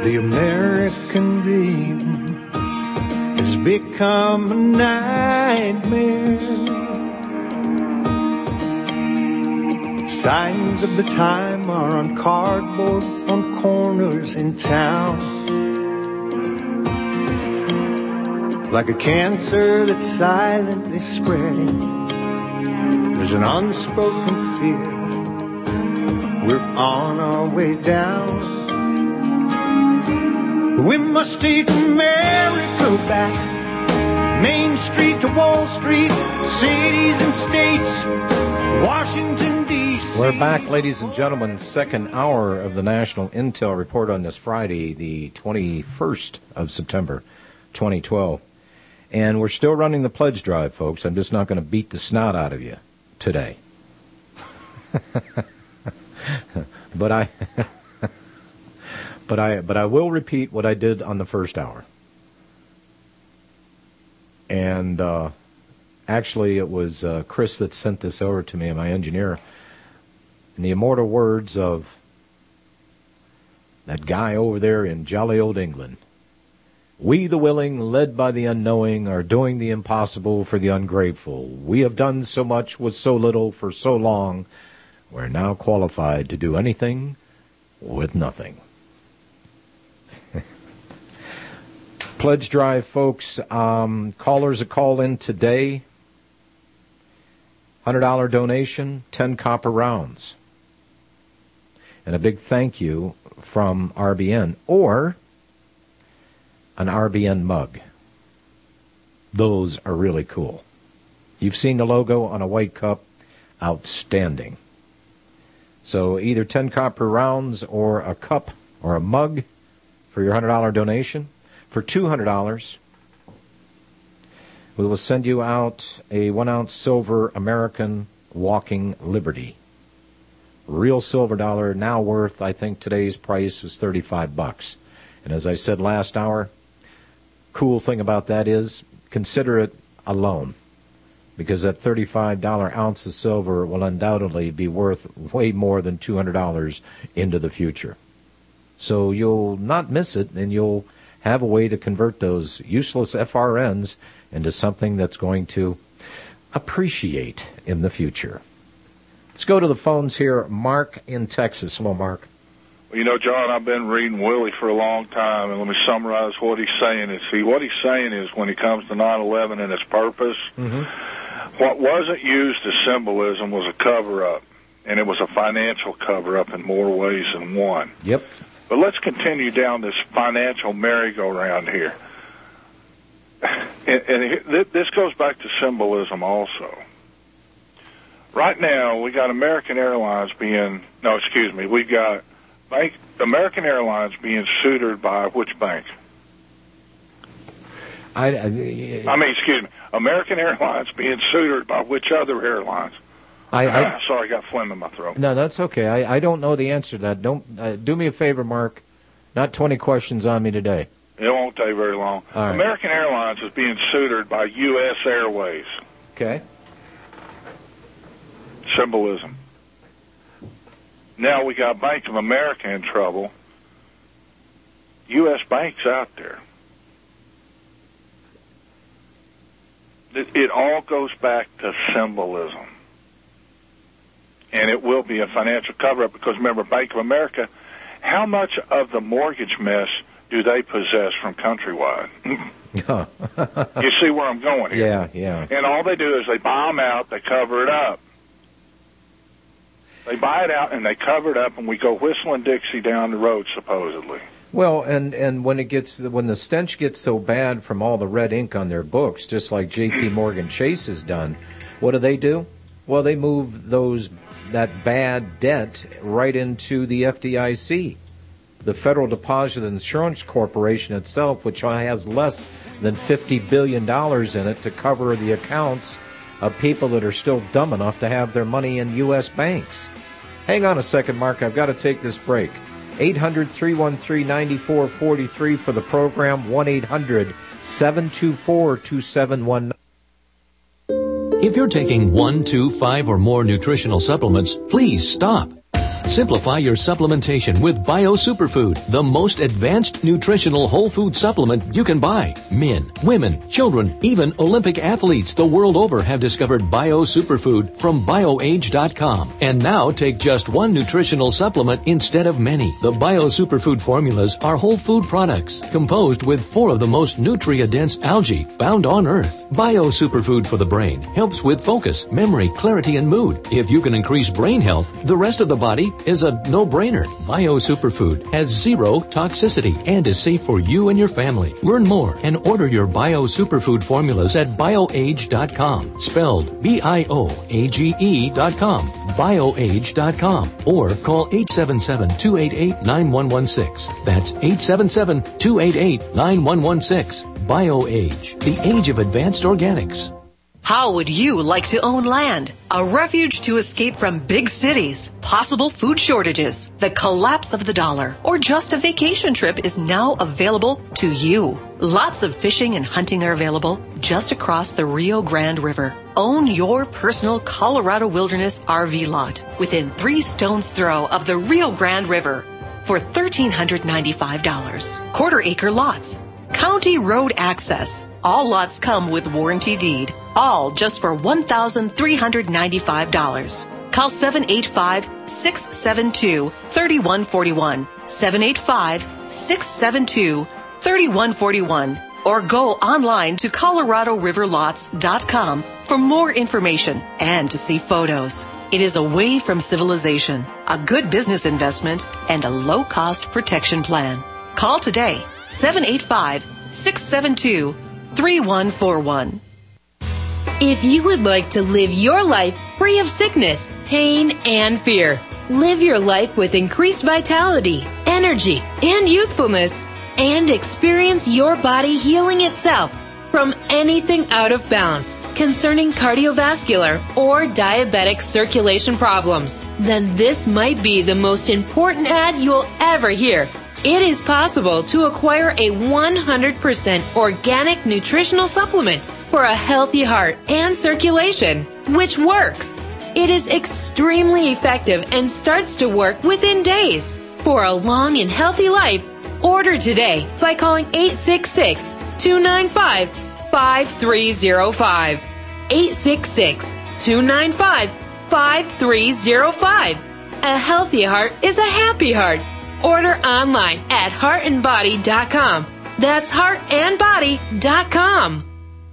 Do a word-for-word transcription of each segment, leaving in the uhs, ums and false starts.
The American dream has become a nightmare. Signs of the time are on cardboard on corners in town. Like a cancer that's silently spreading, there's an unspoken fear. We're on our way down. We must take America back. Main Street to Wall Street, cities and states, Washington, D C We're back, ladies and gentlemen. Second hour of the National Intel Report on this Friday, the twenty-first of September, twenty twelve. And we're still running the pledge drive, folks. I'm just not going to beat the snot out of you today. but I... But I but I will repeat what I did on the first hour. And uh, actually, it was uh, Chris that sent this over to me, my engineer. In the immortal words of that guy over there in jolly old England, "We the willing, led by the unknowing, are doing the impossible for the ungrateful. We have done so much with so little for so long. We're now qualified to do anything with nothing." Pledge drive, folks. Um, callers a call in today. one hundred dollars donation, ten copper rounds. And a big thank you from R B N, or an R B N mug. Those are really cool. You've seen the logo on a white cup. Outstanding. So either ten copper rounds or a cup or a mug for your one hundred dollars donation. For two hundred dollars, we will send you out a one-ounce silver American Walking Liberty. Real silver dollar, now worth, I think today's price was thirty-five bucks. And as I said last hour, cool thing about that is, consider it a loan. Because that thirty-five dollars ounce of silver will undoubtedly be worth way more than two hundred dollars into the future. So you'll not miss it, and you'll have a way to convert those useless F R Ns into something that's going to appreciate in the future. Let's go to the phones here. Mark in Texas. Hello, Mark. Well, you know, John, I've been reading Willie for a long time, and let me summarize what he's saying. Is, see, what he's saying is when it comes to nine eleven and its purpose, mm-hmm. what wasn't used as symbolism was a cover-up, and it was a financial cover-up in more ways than one. Yep. But let's continue down this financial merry-go-round here. And, and this goes back to symbolism also. Right now, we got American Airlines being, no, excuse me, we've got bank, American Airlines being suitored by which bank? I, I, I mean, excuse me, American Airlines being suitored by which other airlines? I, I, Sorry, I got phlegm in my throat. No, that's okay. I, I don't know the answer to that. Don't uh, do me a favor, Mark. Not twenty questions on me today. It won't take very long. All right. American Airlines is being suitored by U S Airways. Okay. Symbolism. Now we got Bank of America in trouble. U S Bank's out there. It, it all goes back to symbolism. And it will be a financial cover-up because, remember, Bank of America, how much of the mortgage mess do they possess from Countrywide? You see where I'm going here? Yeah, yeah. And all they do is they buy them out, they cover it up. They buy it out and they cover it up, and we go whistling Dixie down the road, supposedly. Well, and, and when it gets when the stench gets so bad from all the red ink on their books, just like J P Morgan Chase has done, what do they do? Well, they move those that bad debt right into the F D I C, the Federal Deposit Insurance Corporation itself, which has less than fifty billion dollars in it to cover the accounts of people that are still dumb enough to have their money in U S banks. Hang on a second, Mark. I've got to take this break. eight hundred, three one three, nine four four three for the program, one eight hundred, seven two four, two seven one nine. If you're taking one, two, five, or more nutritional supplements, please stop. Simplify your supplementation with Bio Superfood, the most advanced nutritional whole food supplement you can buy. Men, women, children, even Olympic athletes the world over have discovered Bio Superfood from BioAge dot com. And now take just one nutritional supplement instead of many. The Bio Superfood formulas are whole food products composed with four of the most nutrient-dense algae found on Earth. Bio Superfood for the brain helps with focus, memory, clarity, and mood. If you can increase brain health, the rest of the body is a no-brainer. Bio Superfood has zero toxicity and is safe for you and your family. Learn more and order your Bio Superfood formulas at BioAge dot com. Spelled B I O A G E dot com. BioAge dot com. Or call eight seven seven, two eight eight, nine one one six. That's eight seven seven, two eight eight, nine one one six. BioAge, the age of advanced organics. How would you like to own land? A refuge to escape from big cities, possible food shortages, the collapse of the dollar, or just a vacation trip is now available to you. Lots of fishing and hunting are available just across the Rio Grande River. Own your personal Colorado Wilderness R V lot within three stones throw of the Rio Grande River for one thousand three hundred ninety-five dollars. Quarter acre lots. County road access. All lots come with warranty deed. All just for one thousand three hundred ninety-five dollars. Call seven eight five, six seven two, three one four one, seven eight five, six seven two, three one four one, or go online to colorado river lots dot com for more information and to see photos. It is away from civilization, a good business investment, and a low-cost protection plan. Call today, seven eight five, six seven two, three one four one. If you would like to live your life free of sickness, pain, and fear, live your life with increased vitality, energy, and youthfulness, and experience your body healing itself from anything out of balance concerning cardiovascular or diabetic circulation problems, then this might be the most important ad you'll ever hear. It is possible to acquire a one hundred percent organic nutritional supplement for a healthy heart and circulation, which works. It is extremely effective and starts to work within days. For a long and healthy life, order today by calling eight six six, two nine five, five three zero five. eight six six, two nine five, five three zero five. A healthy heart is a happy heart. Order online at heart and body dot com. That's heart and body dot com.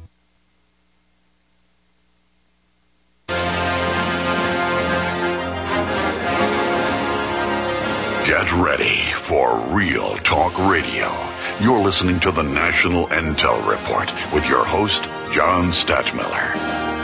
Get ready for Real Talk Radio. You're listening to the National Intel Report with your host, John Stadtmiller.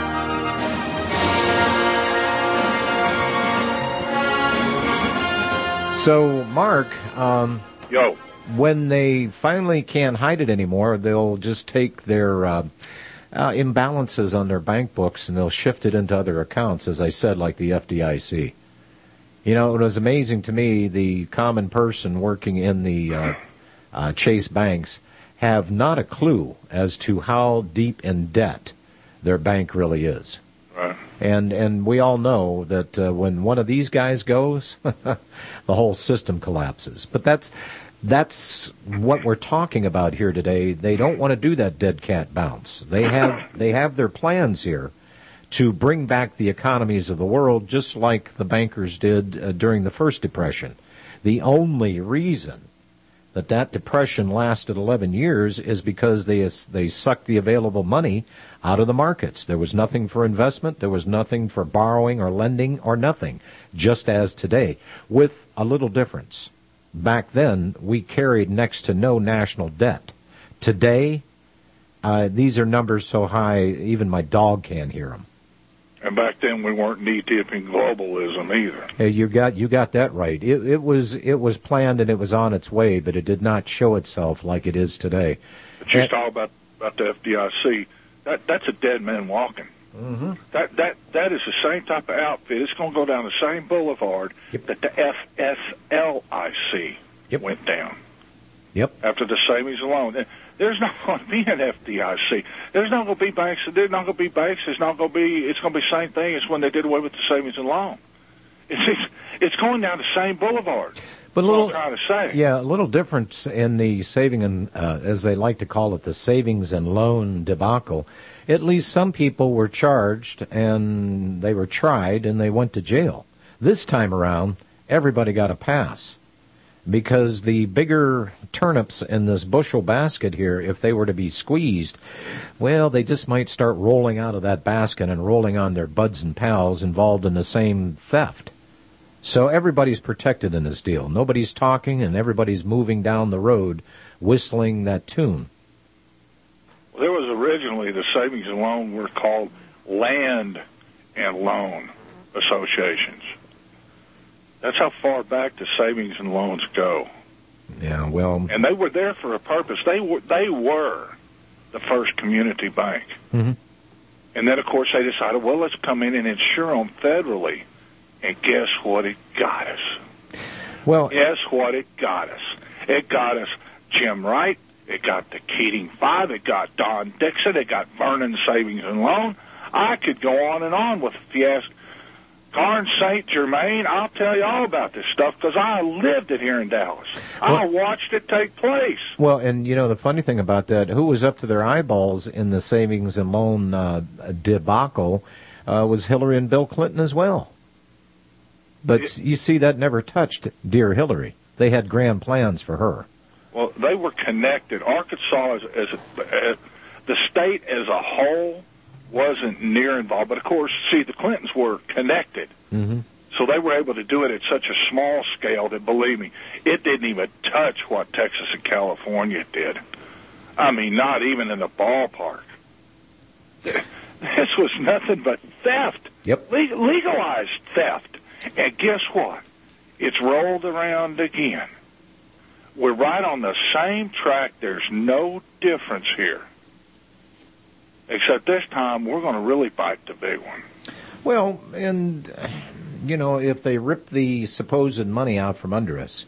So, Mark, um, Yo. when they finally can't hide it anymore, they'll just take their uh, uh, imbalances on their bank books and they'll shift it into other accounts, as I said, like the F D I C. You know, it was amazing to me, the common person working in the uh, uh, Chase banks have not a clue as to how deep in debt their bank really is. Right. And and we all know that uh, when one of these guys goes, the whole system collapses. But that's that's what we're talking about here today. They don't want to do that dead cat bounce. They have they have their plans here to bring back the economies of the world, just like the bankers did uh, during the first depression. The only reason that that depression lasted eleven years is because they they sucked the available money out of the markets. There was nothing for investment. There was nothing for borrowing or lending or nothing, just as today, with a little difference. Back then, we carried next to no national debt. Today, uh, these are numbers so high, even my dog can't hear them. And back then, we weren't knee-deep in globalism either. Hey, you got you got that right. It, it was it was planned and it was on its way, but it did not show itself like it is today. But you talk about about the F D I C. That that's a dead man walking. Mm-hmm. That that that is the same type of outfit. It's going to go down the same boulevard yep. that the F S L I C yep. went down. Yep. After the savings and loan. There's not going to be an F D I C. There's not going to be banks. There's not going to be banks. There's not going to be. It's going to be the same thing as when they did away with the savings and loan. It's it's, it's going down the same boulevard. But a little, trying to say. yeah, a little difference in the saving and, uh, as they like to call it, the savings and loan debacle. At least some people were charged and they were tried and they went to jail. This time around, everybody got a pass because the bigger turnips in this bushel basket here, if they were to be squeezed, well, they just might start rolling out of that basket and rolling on their buds and pals involved in the same theft. So everybody's protected in this deal. Nobody's talking and everybody's moving down the road whistling that tune. Well, there was originally the savings and loan were called land and loan associations. That's how far back the savings and loans go. Yeah, well... And they were there for a purpose. They were, they were the first community bank. Mm-hmm. And then, of course, they decided, well, let's come in and insure them federally. And guess what? It got us. Well, guess what? It got us. It got us Jim Wright. It got the Keating Five. It got Don Dixon. It got Vernon Savings and Loan. I could go on and on with, if you ask Carn Saint Germain, I'll tell you all about this stuff because I lived it here in Dallas. Well, I watched it take place. Well, and, you know, the funny thing about that, who was up to their eyeballs in the savings and loan uh, debacle uh, was Hillary and Bill Clinton as well. But it, you see, that never touched dear Hillary. They had grand plans for her. Well, they were connected. Arkansas, as, as, a, as the state as a whole, wasn't near involved. But, of course, see, the Clintons were connected. Mm-hmm. So they were able to do it at such a small scale that, believe me, it didn't even touch what Texas and California did. I mean, not even in the ballpark. This was nothing but theft. Yep. Le- legalized theft. And guess what? It's rolled around again. We're right on the same track. There's no difference here. Except this time, we're going to really bite the big one. Well, and, you know, if they rip the supposed money out from under us,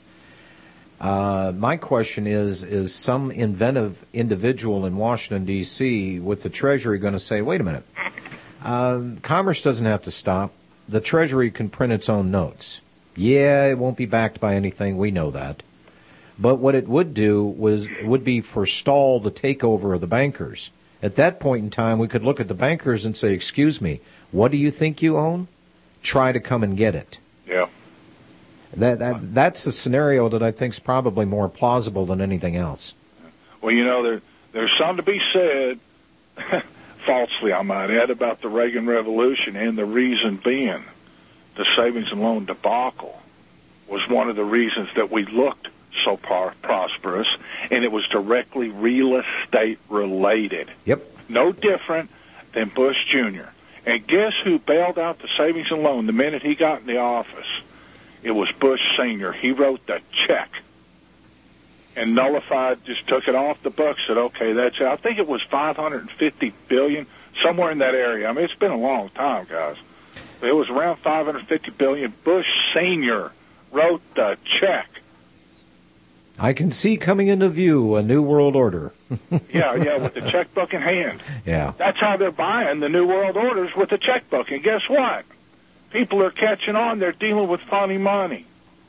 uh, my question is, is some inventive individual in Washington, D C with the Treasury going to say, wait a minute, uh, commerce doesn't have to stop. The Treasury can print its own notes. Yeah, it won't be backed by anything. We know that. But what it would do was would be forestall the takeover of the bankers. At that point in time, we could look at the bankers and say, excuse me, what do you think you own? Try to come and get it. Yeah. That, that That's the scenario that I think is probably more plausible than anything else. Well, you know, there there's something to be said, falsely I might add, about the Reagan Revolution, and the reason being the savings and loan debacle was one of the reasons that we looked so par- prosperous, and it was directly real estate related. Yep. No different than Bush Junior And guess who bailed out the savings and loan the minute he got in the office? It was Bush Senior He wrote the check and nullified, just took it off the books, said, okay, that's it. I think it was five hundred fifty billion dollars, somewhere in that area. I mean, it's been a long time, guys. It was around five hundred fifty billion dollars. Bush Senior wrote the check. I can see coming into view a new world order. yeah, yeah, with the checkbook in hand. Yeah. That's how they're buying the new world orders, with the checkbook. And guess what? People are catching on. They're dealing with funny money.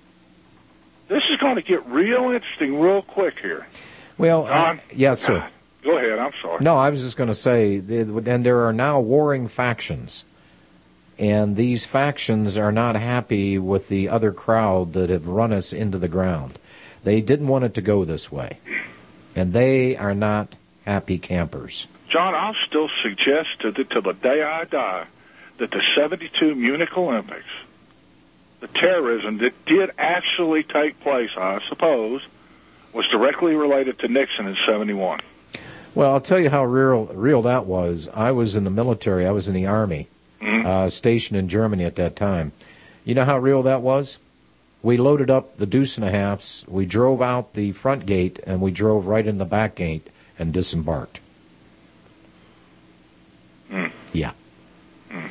This is going to get real interesting real quick here. Well, John? uh, yes, sir. Uh, go ahead. I'm sorry. No, I was just going to say, and there are now warring factions. And these factions are not happy with the other crowd that have run us into the ground. They didn't want it to go this way. And they are not happy campers. John, I'll still suggest to the, till the day I die that the seventy-two Munich Olympics, the terrorism that did actually take place, I suppose, was directly related to Nixon in seventy-one. Well, I'll tell you how real real that was. I was in the military. I was in the Army, mm-hmm. uh, stationed in Germany at that time. You know how real that was? We loaded up the deuce and a halfs, we drove out the front gate, and we drove right in the back gate and disembarked. Mm. Yeah. Mm.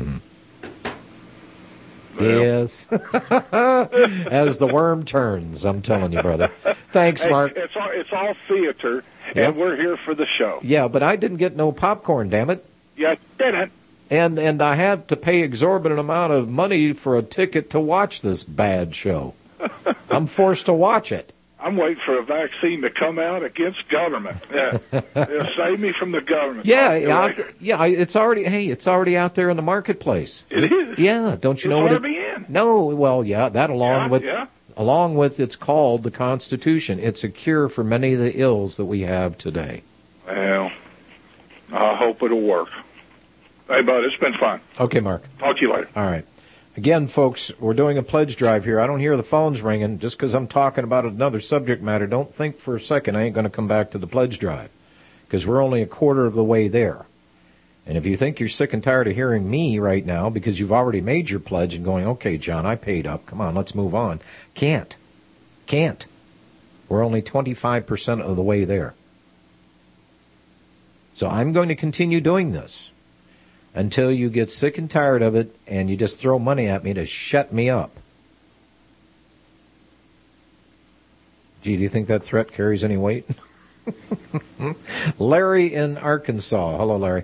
Mm-hmm. Well. Yes. As the worm turns, I'm telling you, brother. Thanks, hey, Mark. It's all, it's all theater, yep. and we're here for the show. Yeah, but I didn't get no popcorn, damn it. You didn't. And and I have to pay exorbitant amount of money for a ticket to watch this bad show. I'm forced to watch it. I'm waiting for a vaccine to come out against government. Yeah, it'll save me from the government. Yeah, yeah, yeah. It's already hey, it's already out there in the marketplace. It is. Yeah, don't you it's know what already it? In. No, well, yeah, that along yeah, with yeah. along with it's called the Constitution. It's a cure for many of the ills that we have today. Well, I hope it'll work. Hey, bud, it's been fun. Okay, Mark. Talk to you later. All right. Again, folks, we're doing a pledge drive here. I don't hear the phones ringing. Just because I'm talking about another subject matter, don't think for a second I ain't going to come back to the pledge drive, because we're only a quarter of the way there. And if you think you're sick and tired of hearing me right now because you've already made your pledge and going, okay, John, I paid up. Come on, let's move on. Can't. Can't. We're only twenty-five percent of the way there. So I'm going to continue doing this until you get sick and tired of it and you just throw money at me to shut me up. Gee, do you think that threat carries any weight? Larry in Arkansas. Hello, Larry.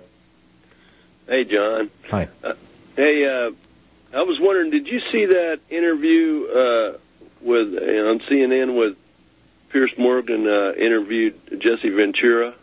Hey, John. Hi. Uh, hey, uh, I was wondering, did you see that interview uh, with uh, on C N N with Pierce Morgan uh, interviewed Jesse Ventura?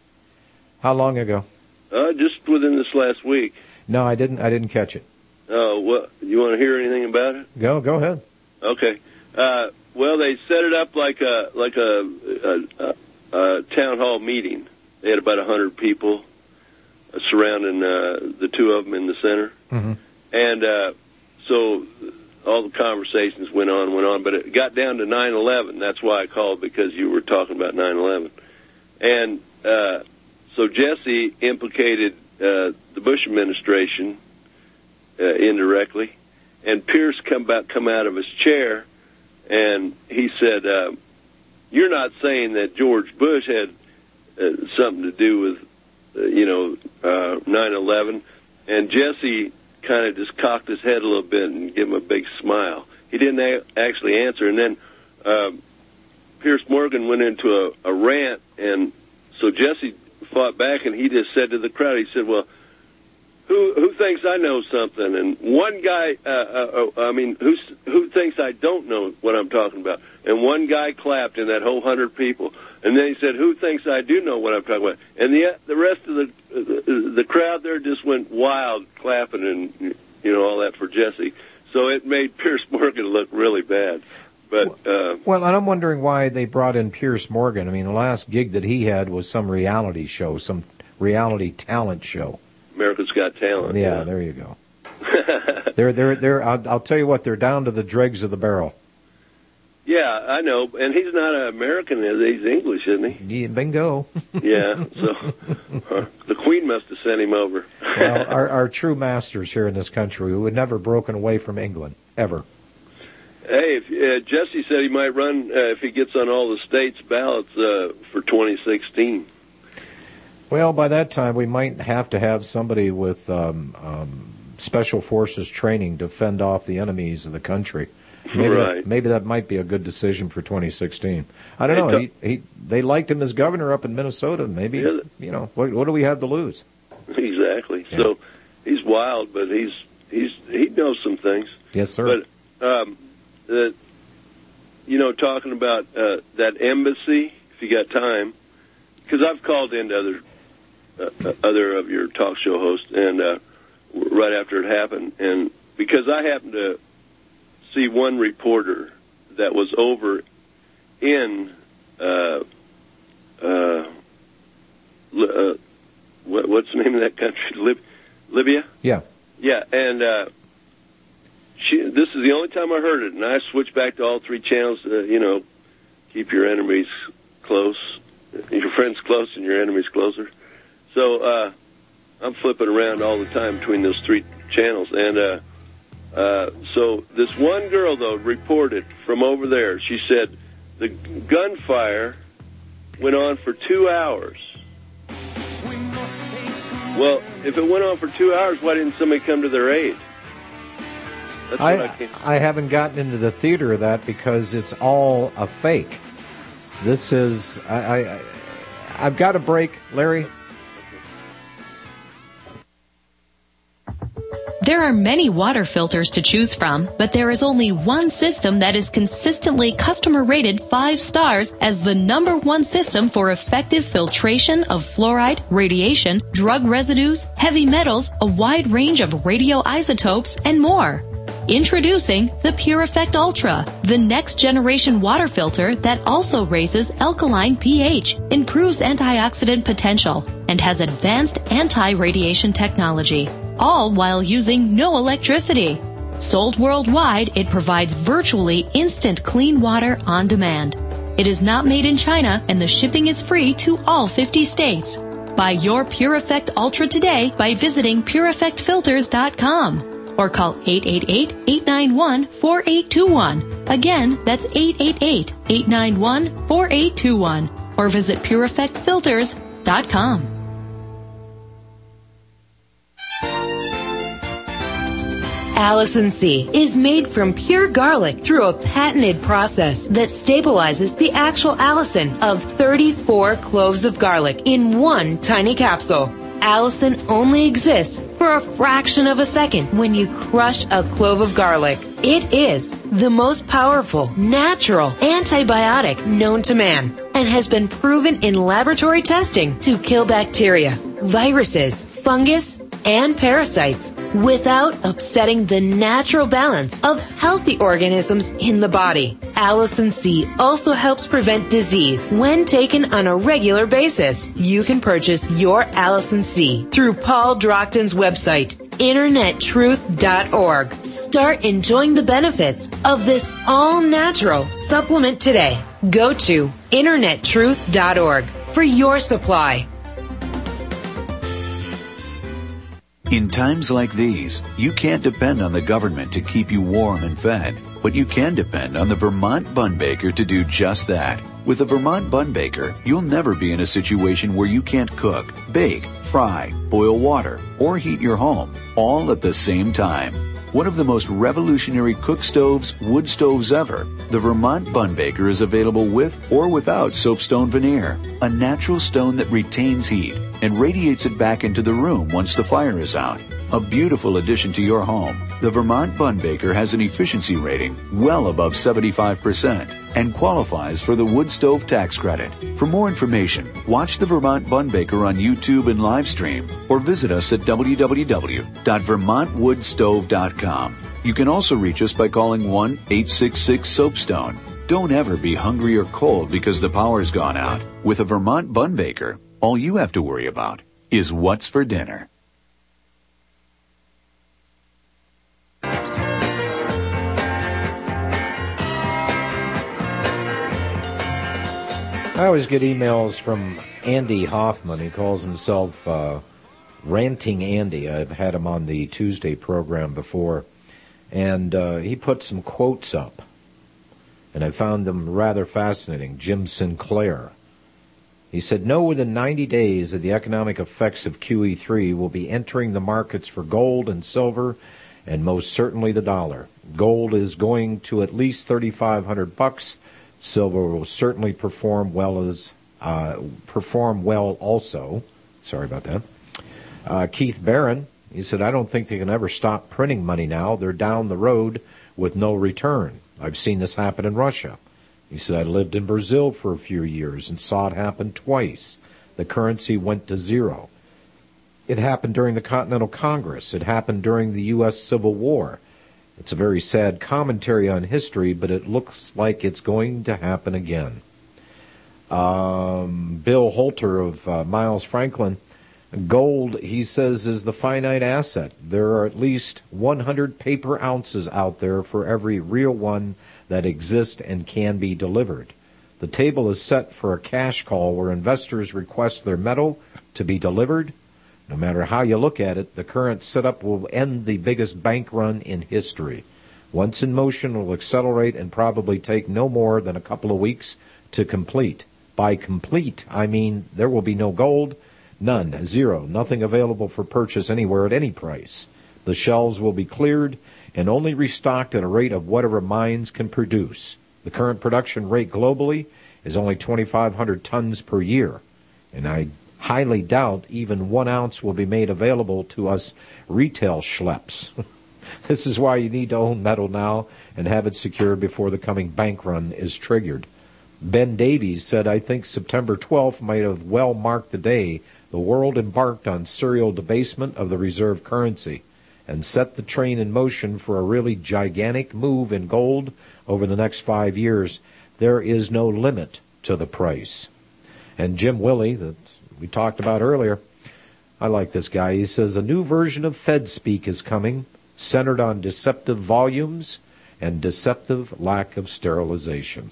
How long ago? Uh, just within this last week. No, I didn't. I didn't catch it. Oh, well, you want to hear anything about it? Go, go ahead. Okay. Uh, well, they set it up like a like a, a, a, a town hall meeting. They had about a hundred people surrounding uh, the two of them in the center, mm-hmm. and uh, so all the conversations went on, went on. But it got down to nine eleven. That's why I called, because you were talking about nine eleven, and. Uh, So Jesse implicated uh, the Bush administration uh, indirectly, and Pierce come back, come out of his chair, and he said, uh, "You're not saying that George Bush had uh, something to do with, uh, you know, uh, nine eleven?" And Jesse kind of just cocked his head a little bit and gave him a big smile. He didn't a- actually answer, and then uh, Pierce Morgan went into a, a rant, and so Jesse fought back, and he just said to the crowd, he said, well, who who thinks I know something? And one guy, uh, uh, I mean, who who thinks I don't know what I'm talking about? And one guy clapped in that whole hundred people. And then he said, who thinks I do know what I'm talking about? And the the rest of the the, the crowd there just went wild, clapping and, you know, all that for Jesse. So it made Pierce Morgan look really bad. But uh, well, and I'm wondering why they brought in Pierce Morgan. I mean, the last gig that he had was some reality show, some reality talent show. America's Got Talent. Yeah, yeah. There you go. they're they're they're. I'll, I'll tell you what, they're down to the dregs of the barrel. Yeah, I know, and he's not an American, is he? He's English, isn't he? Yeah, bingo. Yeah, so uh, the Queen must have sent him over. Well, our our true masters here in this country, who had never broken away from England ever. Hey, if, uh, Jesse said he might run uh, if he gets on all the states' ballots uh, for twenty sixteen. Well, by that time, we might have to have somebody with um, um, special forces training to fend off the enemies of the country. Maybe right. that, maybe that might be a good decision for twenty sixteen. I don't know. He, he they liked him as governor up in Minnesota. Maybe yeah. you know what, what do we have to lose? Exactly. Yeah. So he's wild, but he's he's he knows some things. Yes, sir. But um, uh, you know, talking about uh, that embassy, if you got time, because I've called into other uh, other of your talk show hosts, and uh, right after it happened, and because I happened to see one reporter that was over in uh, uh, uh, what, what's the name of that country? Lib- Libya? Yeah. Yeah, and uh, she. This is the only time I heard it, and I switched back to all three channels. Uh, you know, keep your enemies close, your friends close, and your enemies closer. So uh, I'm flipping around all the time between those three channels, and uh, uh, so this one girl though reported from over there. She said the gunfire went on for two hours. Well, if it went on for two hours, why didn't somebody come to their aid? That's I, what I, I haven't gotten into the theater of that because it's all a fake. This is I, I I've got a break, Larry. There are many water filters to choose from, but there is only one system that is consistently customer rated five stars as the number one system for effective filtration of fluoride, radiation, drug residues, heavy metals, a wide range of radioisotopes, and more. Introducing the PureEffect Ultra, the next generation water filter that also raises alkaline pH, improves antioxidant potential, and has advanced anti-radiation technology, all while using no electricity. Sold worldwide, it provides virtually instant clean water on demand. It is not made in China, and the shipping is free to all fifty states. Buy your PureEffect Ultra today by visiting pure effect filters dot com. Or call eight eight eight, eight nine one, four eight two one. Again, that's eight eight eight, eight nine one, four eight two one. Or visit pure effect filters dot com. Allison C is made from pure garlic through a patented process that stabilizes the actual Allison of thirty-four cloves of garlic in one tiny capsule. Allison only exists for a fraction of a second when you crush a clove of garlic. It is the most powerful, natural antibiotic known to man and has been proven in laboratory testing to kill bacteria, viruses, fungus, and parasites without upsetting the natural balance of healthy organisms in the body. Allison C also helps prevent disease when taken on a regular basis. You can purchase your Allison C through Paul Drockton's website, internet truth dot org. Start enjoying the benefits of this all-natural supplement today. Go to internet truth dot org for your supply. In times like these, you can't depend on the government to keep you warm and fed, but you can depend on the Vermont Bun Baker to do just that. With the Vermont Bun Baker, you'll never be in a situation where you can't cook, bake, fry, boil water, or heat your home, all at the same time. One of the most revolutionary cook stoves, wood stoves ever, the Vermont Bun Baker is available with or without soapstone veneer, a natural stone that retains heat and radiates it back into the room once the fire is out. A beautiful addition to your home. The Vermont Bun Baker has an efficiency rating well above seventy-five percent and qualifies for the wood stove tax credit. For more information, watch the Vermont Bun Baker on YouTube and live stream or visit us at w w w dot vermont wood stove dot com. You can also reach us by calling one eight six six soapstone. Don't ever be hungry or cold because the power's gone out. With a Vermont Bun Baker, all you have to worry about is what's for dinner. I always get emails from Andy Hoffman. He calls himself uh, Ranting Andy. I've had him on the Tuesday program before. And uh, he put some quotes up. And I found them rather fascinating. Jim Sinclair. He said, know within ninety days that the economic effects of Q E three will be entering the markets for gold and silver and most certainly the dollar. Gold is going to at least thirty-five hundred bucks. Silver will certainly perform well as uh, perform well also. Sorry about that. Uh, Keith Barron, he said, I don't think they can ever stop printing money now. They're down the road with no return. I've seen this happen in Russia. He said, I lived in Brazil for a few years and saw it happen twice. The currency went to zero. It happened during the Continental Congress. It happened during the U S Civil War. It's a very sad commentary on history, but it looks like it's going to happen again. Um, Bill Holter of uh, Miles Franklin, gold, he says, is the finite asset. There are at least one hundred paper ounces out there for every real one that exists and can be delivered. The table is set for a cash call where investors request their metal to be delivered. No matter how you look at it, the current setup will end the biggest bank run in history. Once in motion, it will accelerate and probably take no more than a couple of weeks to complete. By complete, I mean there will be no gold, none, zero, nothing available for purchase anywhere at any price. The shelves will be cleared and only restocked at a rate of whatever mines can produce. The current production rate globally is only twenty-five hundred tons per year, and I highly doubt even one ounce will be made available to us retail schleps. This is why you need to own metal now and have it secured before the coming bank run is triggered. Ben Davies said, I think September twelfth might have well marked the day the world embarked on serial debasement of the reserve currency and set the train in motion for a really gigantic move in gold over the next five years. There is no limit to the price. And Jim Willie, that we talked about earlier, I like this guy. He says, a new version of Fed speak is coming, centered on deceptive volumes and deceptive lack of sterilization.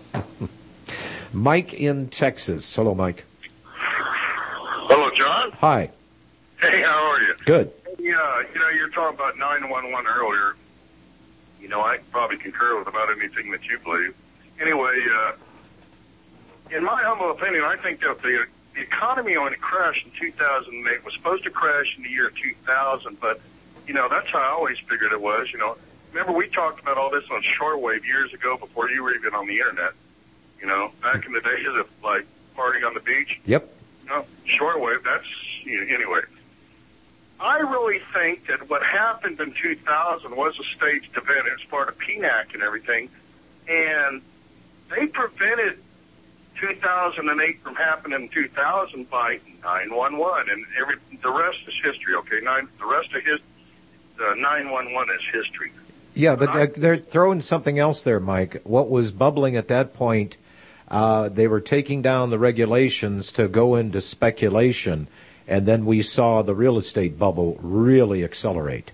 Mike in Texas. Hello, Mike. Hello, John. Hi. Hey, how are you? Good. Yeah, you know, you're talking about nine one one earlier. You know, I probably concur with about anything that you believe. Anyway, uh, in my humble opinion, I think that the, the economy when it crashed in two thousand eight was supposed to crash in the year two thousand, but, you know, that's how I always figured it was. You know, remember we talked about all this on shortwave years ago before you were even on the Internet. You know, back in the days of, like, partying on the beach. Yep. You know, shortwave, that's, you know, anyway. I really think that what happened in two thousand was a staged event. It was part of P N A C and everything. And they prevented two thousand eight from happening in two thousand by nine one one. And every the rest is history, okay? Nine, the rest of his, uh, nine one one is history. Yeah, but uh, they're throwing something else there, Mike. What was bubbling at that point, uh, they were taking down the regulations to go into speculation. And then we saw the real estate bubble really accelerate.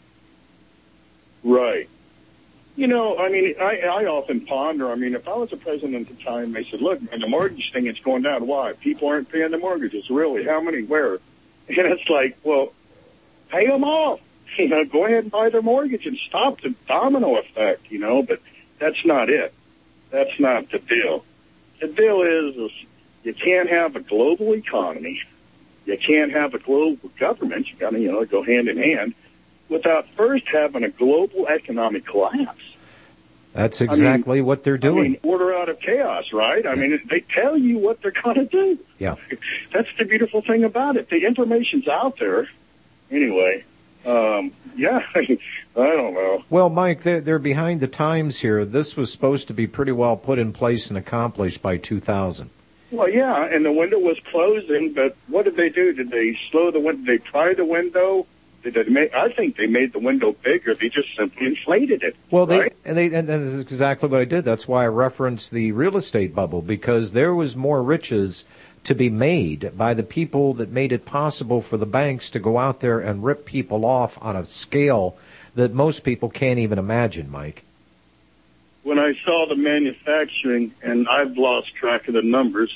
Right. You know, I mean, I, I often ponder, I mean, if I was a president at the time, they said, look, man, the mortgage thing is going down. Why? People aren't paying the mortgages. Really? How many? Where? And it's like, well, pay them off. You know, go ahead and buy their mortgage and stop the domino effect, you know, but that's not it. That's not the deal. The deal is, is you can't have a global economy. You can't have a global government. You got to, you know, go hand in hand without first having a global economic collapse. That's exactly I mean, what they're doing. I mean, order out of chaos, right? I mean, they tell you what they're going to do. Yeah. That's the beautiful thing about it. The information's out there. Anyway, um, yeah, I don't know. Well, Mike, they're, they're behind the times here. This was supposed to be pretty well put in place and accomplished by two thousand. Well, yeah, and the window was closing, but what did they do? Did they slow the window? Did they pry the window? Did they make, I think they made the window bigger. They just simply inflated it. Well, they right? and they and, and this is exactly what I did. That's why I referenced the real estate bubble, because there was more riches to be made by the people that made it possible for the banks to go out there and rip people off on a scale that most people can't even imagine, Mike. When I saw the manufacturing, and I've lost track of the numbers,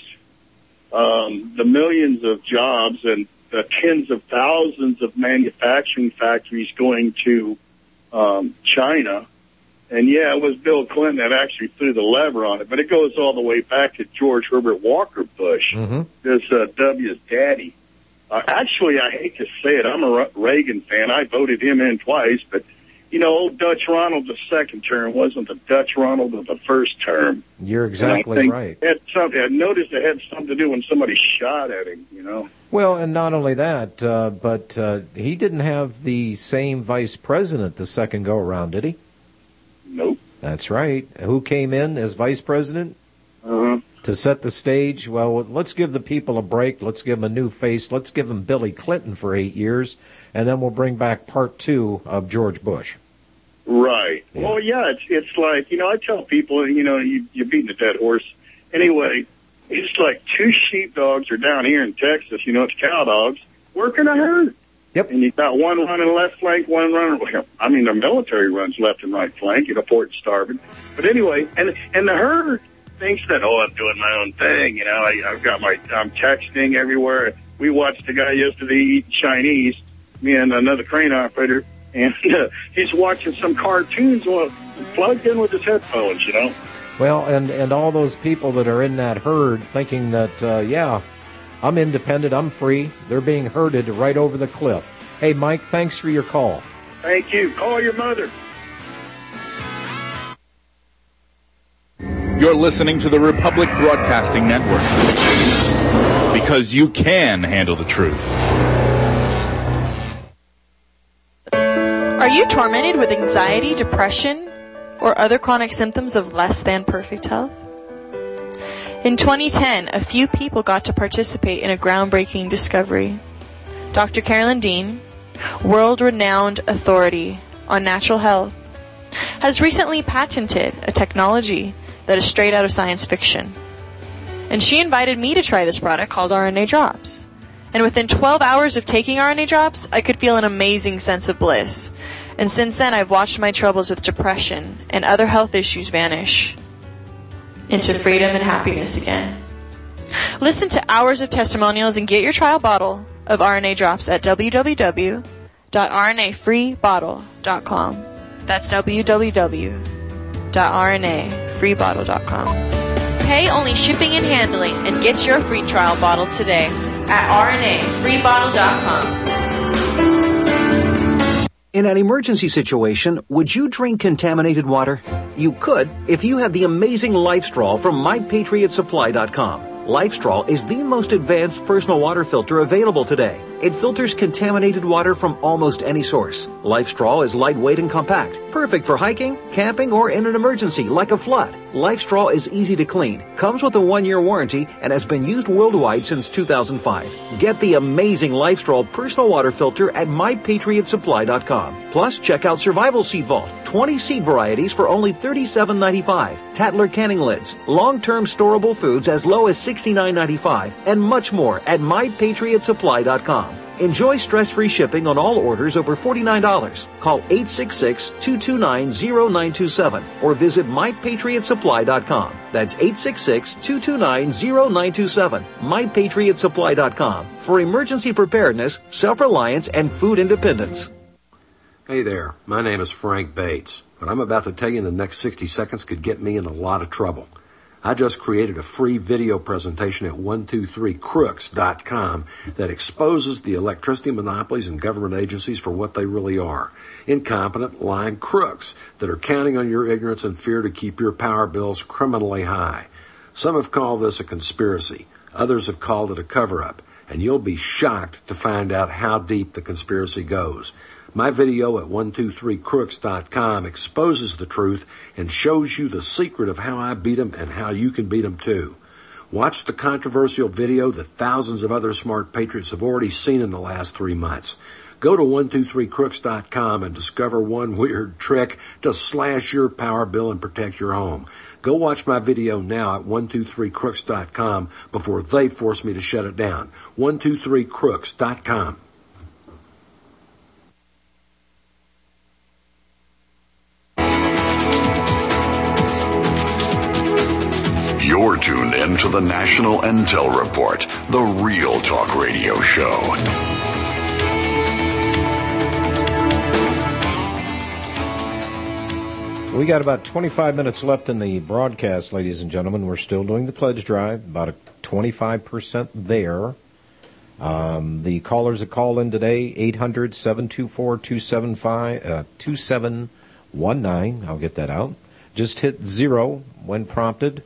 um, the millions of jobs and the tens of thousands of manufacturing factories going to um, China, and yeah, it was Bill Clinton that actually threw the lever on it, but it goes all the way back to George Herbert Walker Bush, mm-hmm. this uh, W's daddy. Uh, actually, I hate to say it, I'm a Reagan fan. I voted him in twice, but you know, old Dutch Ronald, the second term, wasn't the Dutch Ronald of the first term. You're exactly right. It had something, I noticed it had something to do when somebody shot at him, you know. Well, and not only that, uh, but uh, he didn't have the same vice president the second go-around, did he? Nope. That's right. Who came in as vice president? Uh-huh. To set the stage? Well, let's give the people a break. Let's give them a new face. Let's give them Billy Clinton for eight years, and then we'll bring back part two of George Bush. Right. Yeah. Well, yeah, it's it's like, you know, I tell people, you know, you, you're beating a dead horse. Anyway, it's like two sheepdogs are down here in Texas, you know, it's cow dogs, working a herd. Yep. And you've got one running left flank, one running, I mean, the military runs left and right flank, you know, port and starboard. But anyway, and and the herd thinks that, oh, I'm doing my own thing, you know, I, I've got my, I'm texting everywhere. We watched a guy yesterday eat Chinese, me and another crane operator, and uh, he's watching some cartoons while plugged in with his headphones, you know. Well, and, and all those people that are in that herd thinking that, uh, yeah, I'm independent, I'm free, they're being herded right over the cliff. Hey, Mike, thanks for your call. Thank you. Call your mother. You're listening to the Republic Broadcasting Network. Because you can handle the truth. Are you tormented with anxiety, depression, or other chronic symptoms of less than perfect health? In twenty ten, a few people got to participate in a groundbreaking discovery. Doctor Carolyn Dean, world-renowned authority on natural health, has recently patented a technology that is straight out of science fiction. And she invited me to try this product called R N A Drops. And within twelve hours of taking R N A Drops, I could feel an amazing sense of bliss. And since then, I've watched my troubles with depression and other health issues vanish into freedom and happiness again. Listen to hours of testimonials and get your trial bottle of R N A Drops at w w w dot r n a free bottle dot com. That's w w w dot r n a free bottle dot com. Pay only shipping and handling and get your free trial bottle today at r n a free bottle dot com. In an emergency situation, would you drink contaminated water? You could if you had the amazing LifeStraw from my patriot supply dot com. LifeStraw is the most advanced personal water filter available today. It filters contaminated water from almost any source. LifeStraw is lightweight and compact, perfect for hiking, camping, or in an emergency like a flood. LifeStraw is easy to clean, comes with a one-year warranty, and has been used worldwide since two thousand five. Get the amazing LifeStraw personal water filter at my patriot supply dot com. Plus, check out Survival Seed Vault, twenty seed varieties for only thirty-seven ninety-five, Tatler canning lids, long-term storable foods as low as sixty-nine ninety-five, and much more at my patriot supply dot com. Enjoy stress-free shipping on all orders over forty-nine dollars. Call eight six six, two two nine, zero nine two seven or visit my patriot supply dot com. That's eight six six, two two nine, zero nine two seven, my patriot supply dot com for emergency preparedness, self-reliance, and food independence. Hey there, my name is Frank Bates. What I'm about to tell you in the next sixty seconds could get me in a lot of trouble. I just created a free video presentation at one two three crooks dot com that exposes the electricity monopolies and government agencies for what they really are. Incompetent, lying crooks that are counting on your ignorance and fear to keep your power bills criminally high. Some have called this a conspiracy. Others have called it a cover-up. And you'll be shocked to find out how deep the conspiracy goes. My video at one two three crooks dot com exposes the truth and shows you the secret of how I beat them and how you can beat them too. Watch the controversial video that thousands of other smart patriots have already seen in the last three months. Go to one two three crooks dot com and discover one weird trick to slash your power bill and protect your home. Go watch my video now at one two three crooks dot com before they force me to shut it down. one two three crooks dot com. You're tuned in to the National Intel Report, the Real Talk Radio Show. We got about twenty-five minutes left in the broadcast, ladies and gentlemen. We're still doing the pledge drive, about a twenty-five percent there. Um, the callers that call in today, eight hundred, seven two four, two seven five, uh, two seven one nine. I'll get that out. Just hit zero when prompted.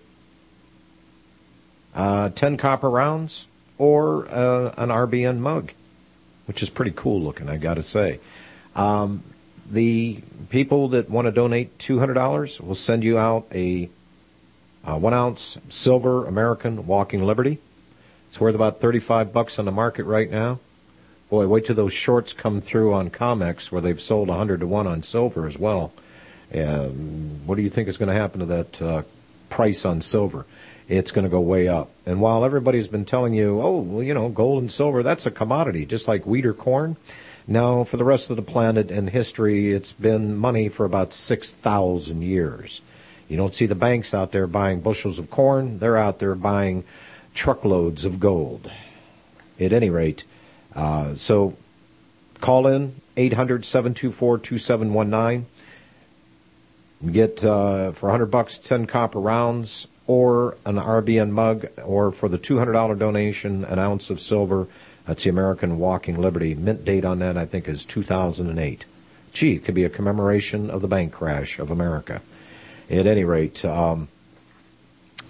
Uh, ten copper rounds or uh, an R B N mug, which is pretty cool looking, I got to say. Um, the people that want to donate two hundred dollars will send you out a, a one ounce silver American Walking Liberty. It's worth about thirty-five bucks on the market right now. Boy, wait till those shorts come through on Comex where they've sold one hundred to one on silver as well. Um, what do you think is going to happen to that uh, price on silver? It's going to go way up. And while everybody's been telling you, oh, well, you know, gold and silver, that's a commodity, just like wheat or corn. No, for the rest of the planet and history, it's been money for about six thousand years. You don't see the banks out there buying bushels of corn. They're out there buying truckloads of gold. At any rate, uh, so call in, eight hundred, seven two four, two seven one nine. Get, uh, for one hundred bucks, ten copper rounds, or an R B N mug, or for the two hundred dollars donation, an ounce of silver. That's the American Walking Liberty. Mint date on that, I think, is two thousand eight. Gee, it could be a commemoration of the bank crash of America. At any rate, um,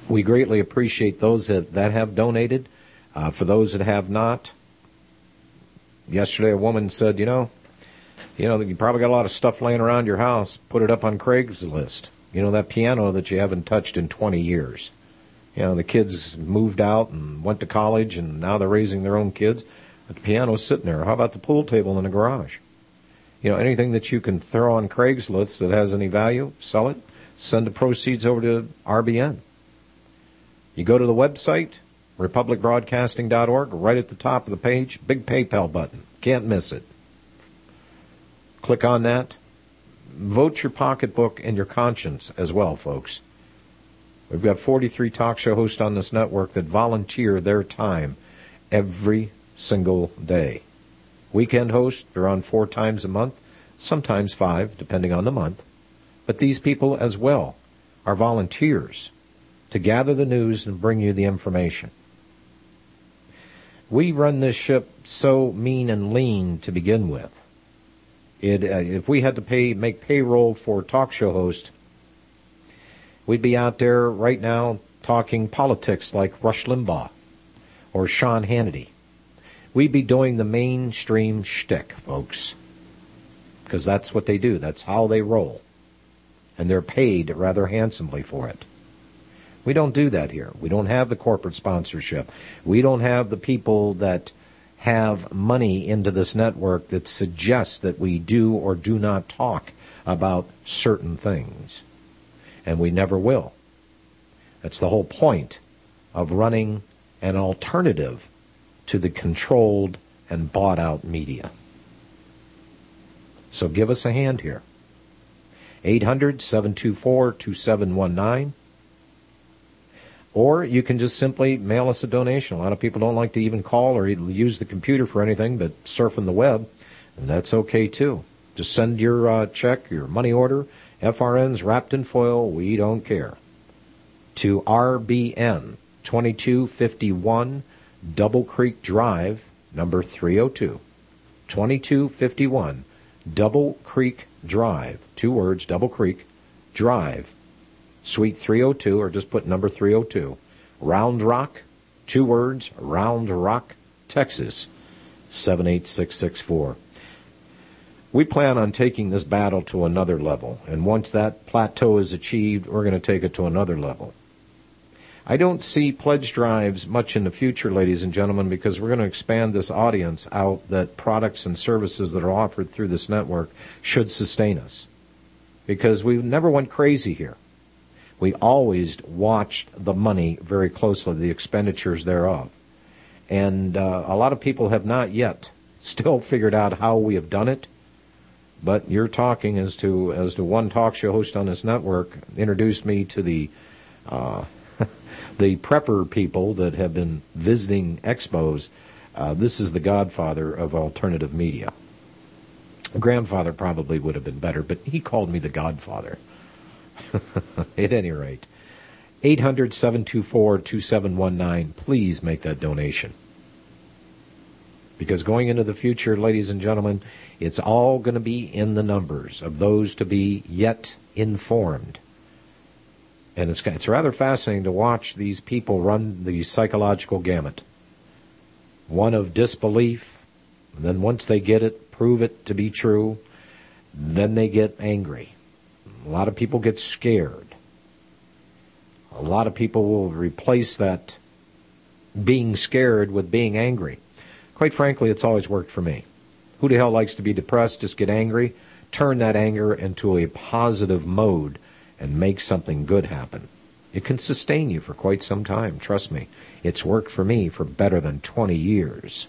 We greatly appreciate those that, that have donated. Uh, for those that have not, yesterday a woman said, you know, you know, you probably got a lot of stuff laying around your house. Put it up on Craigslist. You know, that piano that you haven't touched in twenty years. You know, the kids moved out and went to college, and now they're raising their own kids. But the piano's sitting there. How about the pool table in the garage? You know, anything that you can throw on Craigslist that has any value, sell it. Send the proceeds over to R B N. You go to the website, republic broadcasting dot org, right at the top of the page, big PayPal button. Can't miss it. Click on that. Vote your pocketbook and your conscience as well, folks. We've got forty-three talk show hosts on this network that volunteer their time every single day. Weekend hosts, they're on four times a month, sometimes five, depending on the month. But these people as well are volunteers to gather the news and bring you the information. We run this ship so mean and lean to begin with. It, uh, if we had to pay, make payroll for talk show hosts, we'd be out there right now talking politics like Rush Limbaugh or Sean Hannity. We'd be doing the mainstream shtick, folks, because that's what they do. That's how they roll. And they're paid rather handsomely for it. We don't do that here. We don't have the corporate sponsorship. We don't have the people that have money into this network that suggests that we do or do not talk about certain things. And we never will. That's the whole point of running an alternative to the controlled and bought-out media. So give us a hand here. eight hundred, seven two four, two seven one nine. Or you can just simply mail us a donation. A lot of people don't like to even call or use the computer for anything but surfing the web, and that's okay too. Just send your uh, check, your money order, F R Ns wrapped in foil, we don't care, to R B N, twenty-two fifty-one Double Creek Drive, number three oh two. twenty-two fifty-one Double Creek Drive, two words, Double Creek Drive, Suite three oh two, or just put number three oh two. Round Rock, two words, Round Rock, Texas, seven eight six six four. We plan on taking this battle to another level, and once that plateau is achieved, we're going to take it to another level. I don't see pledge drives much in the future, ladies and gentlemen, because we're going to expand this audience out that products and services that are offered through this network should sustain us. Because we never went crazy here. We always watched the money very closely, the expenditures thereof. And uh, a lot of people have not yet still figured out how we have done it. But you're talking as to as to one talk show host on this network introduced me to the uh, the prepper people that have been visiting expos. Uh, this is the godfather of alternative media. Grandfather probably would have been better, but he called me the godfather. At any rate, eight hundred, seven two four, two seven one nine, please make that donation. Because going into the future, ladies and gentlemen, it's all going to be in the numbers of those to be yet informed. And it's it's rather fascinating to watch these people run the psychological gamut. One of disbelief, and then once they get it, prove it to be true, then they get angry. A lot of people get scared. A lot of people will replace that being scared with being angry. Quite frankly, it's always worked for me. Who the hell likes to be depressed? Just get angry. Turn that anger into a positive mode and make something good happen. It can sustain you for quite some time. Trust me. It's worked for me for better than twenty years.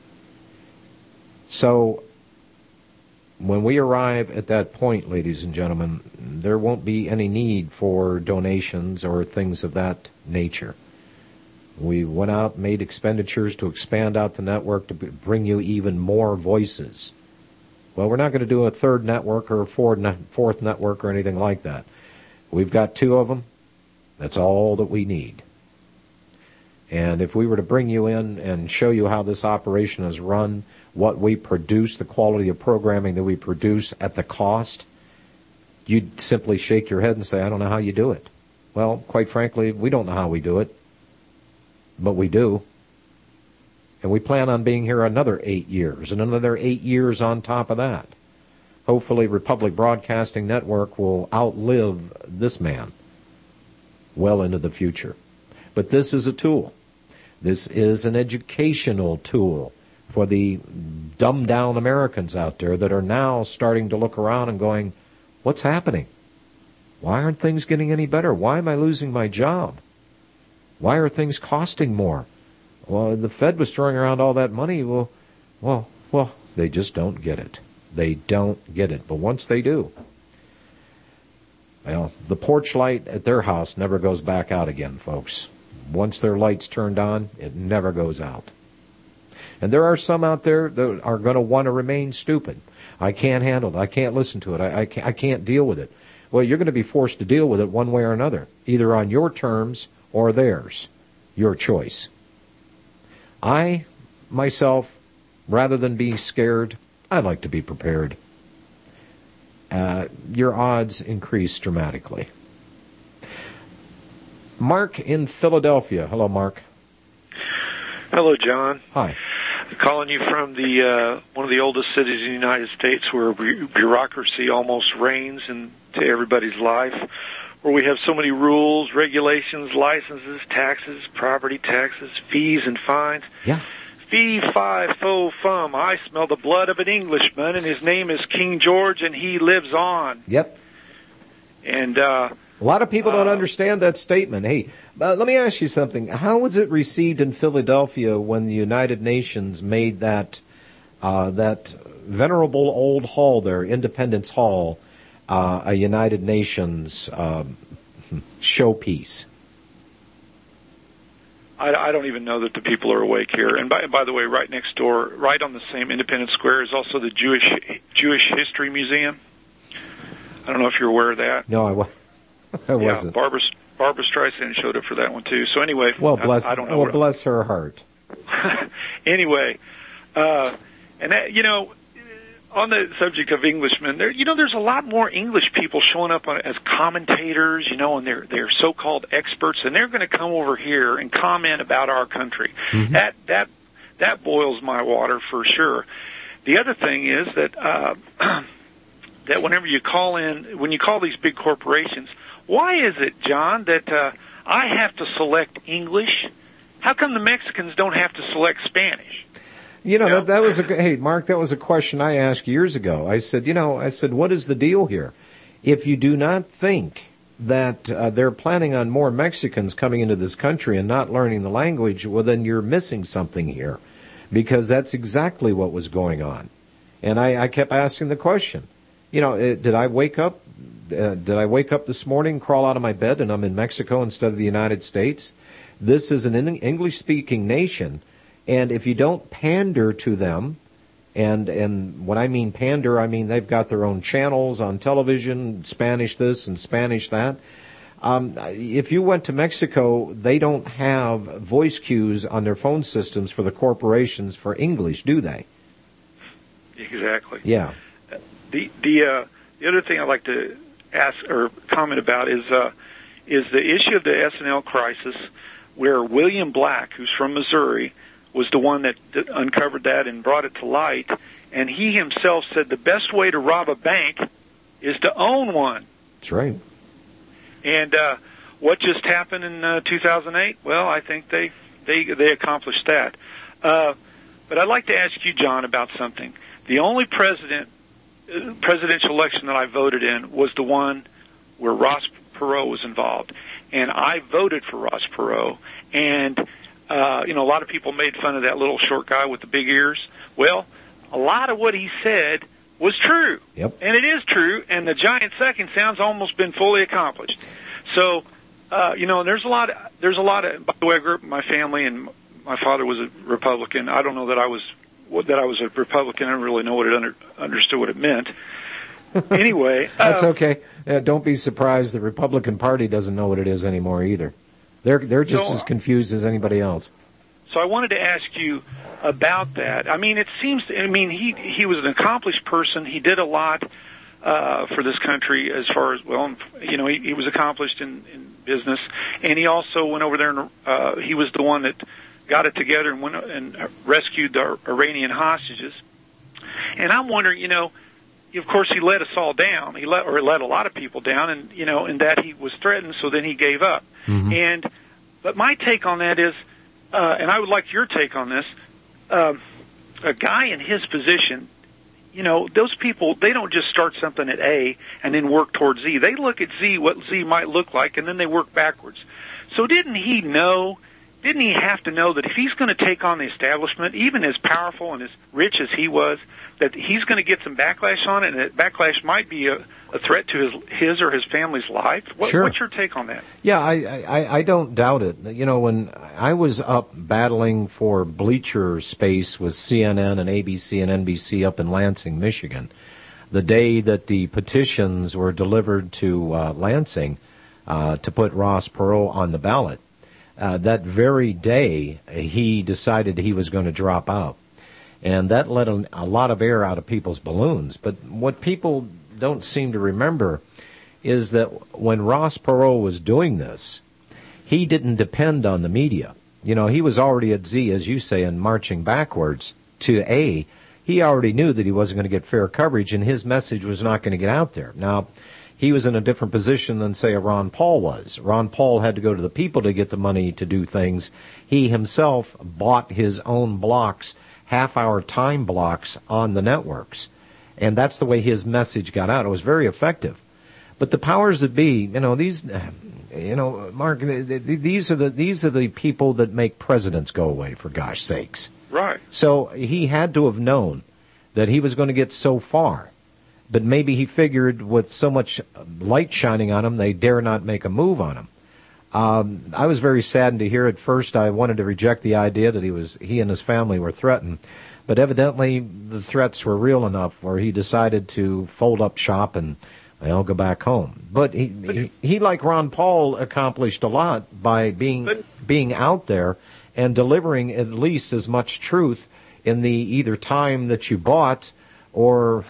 So, when we arrive at that point, ladies and gentlemen, there won't be any need for donations or things of that nature. We went out, made expenditures to expand out the network to bring you even more voices. Well, we're not going to do a third network or a fourth network or anything like that. We've got two of them. That's all that we need. And if we were to bring you in and show you how this operation is run, what we produce, the quality of programming that we produce at the cost, you'd simply shake your head and say, I don't know how you do it. Well, quite frankly, we don't know how we do it, but we do. And we plan on being here another eight years, and another eight years on top of that. Hopefully, Republic Broadcasting Network will outlive this man well into the future. But this is a tool. This is an educational tool for the dumbed-down Americans out there that are now starting to look around and going, what's happening? Why aren't things getting any better? Why am I losing my job? Why are things costing more? Well, the Fed was throwing around all that money. Well, well, well, they just don't get it. They don't get it. But once they do, well, the porch light at their house never goes back out again, folks. Once their light's turned on, it never goes out. And there are some out there that are going to want to remain stupid. I can't handle it. I can't listen to it. I, I, can't, I can't deal with it. Well, you're going to be forced to deal with it one way or another, either on your terms or theirs. Your choice. I, myself, rather than be scared, I like to be prepared. Uh, your odds increase dramatically. Mark in Philadelphia. Hello, Mark. Hello, John. Hi. I'm calling you from the uh, one of the oldest cities in the United States where bureaucracy almost reigns into everybody's life, where we have so many rules, regulations, licenses, taxes, property taxes, fees, and fines. Yeah. Fee, fi, fo, fum. I smell the blood of an Englishman, and his name is King George, and he lives on. Yep. And uh, a lot of people don't uh, understand that statement. Hey, uh, let me ask you something. How was it received in Philadelphia when the United Nations made that uh, that venerable old hall there, Independence Hall, uh, a United Nations uh, showpiece? I, I don't even know that the people are awake here. And by, by the way, right next door, right on the same Independence Square, is also the Jewish Jewish History Museum. I don't know if you're aware of that. No, I, wa- I wasn't. Yeah, Barbara, Barbara Streisand showed up for that one, too. So anyway, well, bless, I, I don't know. Well, bless her heart. Anyway, uh, and that, you know, on the subject of Englishmen, there, you know, there's a lot more English people showing up on, as commentators, you know, and they're they're so-called experts, and they're going to come over here and comment about our country. Mm-hmm. That that that boils my water for sure. The other thing is that uh, that whenever you call in, when you call these big corporations, why is it, John, that uh, I have to select English? How come the Mexicans don't have to select Spanish? You know, that, that was a, hey, Mark, that was a question I asked years ago. I said, you know, I said, what is the deal here? If you do not think that uh, they're planning on more Mexicans coming into this country and not learning the language, well, then you're missing something here, because that's exactly what was going on. And I, I kept asking the question, you know, it, did I wake up, uh, did I wake up this morning, crawl out of my bed, and I'm in Mexico instead of the United States? This is an English-speaking nation. And if you don't pander to them, and and when I mean pander, I mean they've got their own channels on television, Spanish this and Spanish that. Um, if you went to Mexico, they don't have voice cues on their phone systems for the corporations for English, do they? Exactly. Yeah. The the uh, the other thing I'd like to ask or comment about is uh, is the issue of the S and L crisis, where William Black, who's from Missouri, was the one that uncovered that and brought it to light. And he himself said the best way to rob a bank is to own one. That's right. And uh, what just happened in uh, two thousand eight? Well, I think they they they accomplished that. Uh, but I'd like to ask you, John, about something. The only president uh, presidential election that I voted in was the one where Ross Perot was involved. And I voted for Ross Perot. And Uh, you know, a lot of people made fun of that little short guy with the big ears. Well, a lot of what he said was true. Yep. And it is true, and the giant second sound's almost been fully accomplished. So, uh, you know, there's a lot of, there's a lot of, by the way, I grew up in my family, and my father was a Republican. I don't know that I was, that I was a Republican. I don't really know what it under, understood what it meant. Anyway. That's uh, okay. Uh, don't be surprised the Republican Party doesn't know what it is anymore either. They're they're just no, as confused as anybody else. So I wanted to ask you about that. I mean, it seems. To, I mean, he he was an accomplished person. He did a lot uh, for this country as far as well. You know, he, he was accomplished in, in business. And he also went over there and uh, he was the one that got it together and went and rescued the Iranian hostages. And I'm wondering, you know, of course he let us all down. He let, or let a lot of people down, and you know, in that he was threatened, so then he gave up. Mm-hmm. And but my take on that is, uh, and I would like your take on this. Uh, a guy in his position, you know, those people, they don't just start something at A and then work towards Z. They look at Z, what Z might look like, and then they work backwards. So didn't he know? Didn't he have to know that if he's going to take on the establishment, even as powerful and as rich as he was, that he's going to get some backlash on it, and that backlash might be a, a threat to his his or his family's life? What, sure. What's your take on that? Yeah, I, I, I don't doubt it. You know, when I was up battling for bleacher space with C N N and A B C and N B C up in Lansing, Michigan, the day that the petitions were delivered to uh, Lansing uh, to put Ross Perot on the ballot, Uh, that very day, he decided he was going to drop out. And that let a, a lot of air out of people's balloons. But what people don't seem to remember is that when Ross Perot was doing this, he didn't depend on the media. You know, he was already at Z, as you say, and marching backwards to A. He already knew that he wasn't going to get fair coverage, and his message was not going to get out there. Now, he was in a different position than, say, a Ron Paul was. Ron Paul had to go to the people to get the money to do things. He himself bought his own blocks, half-hour time blocks on the networks. And that's the way his message got out. It was very effective. But the powers that be, you know, these, you know, Mark, these are the these are the people that make presidents go away, for gosh sakes. Right. So he had to have known that he was going to get so far. But maybe he figured with so much light shining on him, they dare not make a move on him. Um, I was very saddened to hear at first. I wanted to reject the idea that he was he and his family were threatened. But evidently the threats were real enough where he decided to fold up shop and, well, go back home. But he, he, he like Ron Paul, accomplished a lot by being being out there and delivering at least as much truth in the either time that you bought or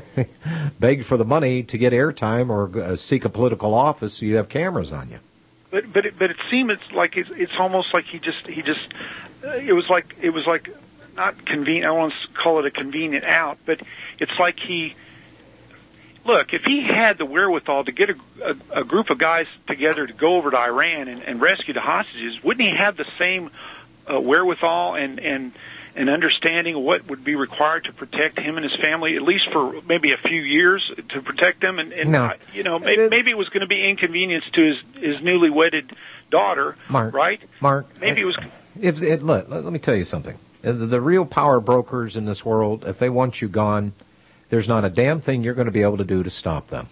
begged for the money to get airtime or uh, seek a political office so you have cameras on you. But but it, but it seemed it's like it's, it's almost like he just he just uh, it was like it was like not convenient. I don't want to call it a convenient out, but it's like he look if he had the wherewithal to get a, a, a group of guys together to go over to Iran and, and rescue the hostages, wouldn't he have the same uh, wherewithal and and and understanding of what would be required to protect him and his family, at least for maybe a few years, to protect them? And, and no. you know, maybe, maybe it was going to be inconvenience to his, his newly wedded daughter, Mark, right? Mark, maybe it was. If it, let, let me tell you something. The, the real power brokers in this world, if they want you gone, there's not a damn thing you're going to be able to do to stop them.